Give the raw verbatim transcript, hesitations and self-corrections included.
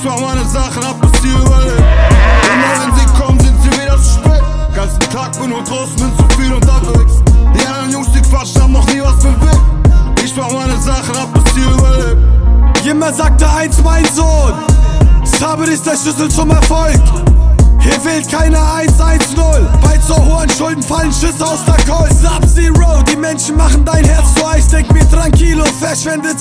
mach meine Sachen, hab das Ziel überlebt. Immer wenn sie kommen, sind sie wieder zu spät. Ganzen Tag bin nur draußen, bin zu viel unterwegs. Die anderen Jungs, die quatschen, haben noch nie was bewegt. Ich mach meine Sachen, hab das Ziel überlebt. Jemand sagte eins, mein Sohn, Sabr ist der Schlüssel zum Erfolg. Hier wählt keiner eins eins null. Bei zu hohen Schulden fallen Schüsse aus der Colt. Sub-Zero, die Menschen machen dein Herz zu Eis. Denk mir tranquilo, verschwendet